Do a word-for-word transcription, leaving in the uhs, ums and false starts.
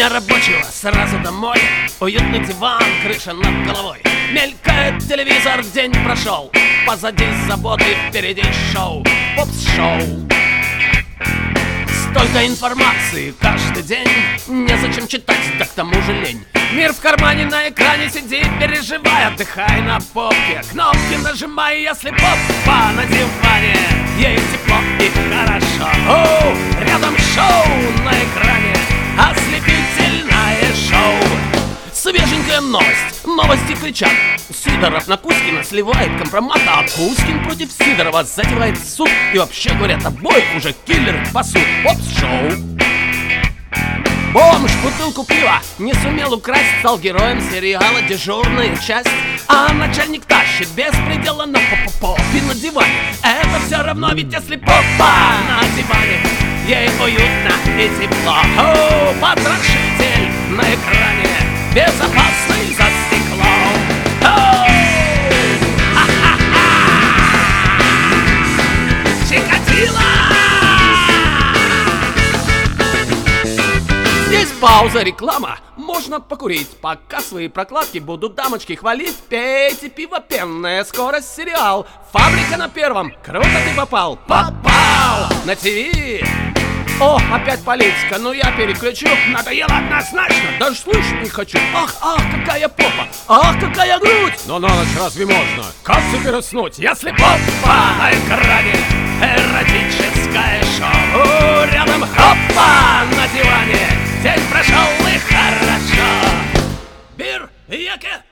дня рабочего сразу домой. Уютный диван, крыша над головой. Мелькает телевизор, день прошел. Позади заботы, впереди шоу. Попс-шоу. Столько информации каждый день. Незачем читать, да к тому же лень. Мир в кармане, на экране сиди, переживай, отдыхай на попке. Кнопки нажимай, если попа на диване. Ей тепло и хорошо. О, рядом шоу на экране. Ослепительное шоу. Свеженькая новость, новости кричат. Сидоров на Кузькина сливает компромат, а Кузькин против Сидорова затевает суд. И вообще, говорят, обоих уже киллеры пасут. Попс-шоу. Бомж бутылку пива не сумел украсть, стал героем сериала «Дежурная часть». А начальник тащит без предела на попе на диване. Это все равно, ведь если попа на диване, ей уютно и тепло. О, потрошитель на экране, безопасный за стеклом. О, ха-ха-ха! Чикатило! Здесь пауза, реклама, можно покурить. Пока свои прокладки будут дамочки хвалить. Пейте пиво пенное, скоро сериал «Фабрика на первом». Круто ты попал, попал на ТВ. О, опять политика, ну я переключу. Надоело однозначно, даже слушать не хочу. Ах, ах, какая попа, ах, какая грудь. Но на ночь разве можно? Как теперь уснуть, если попа на экране? Эротическое шоу. Рядом хопа на диване. День прошел и хорошо. Бир, яке.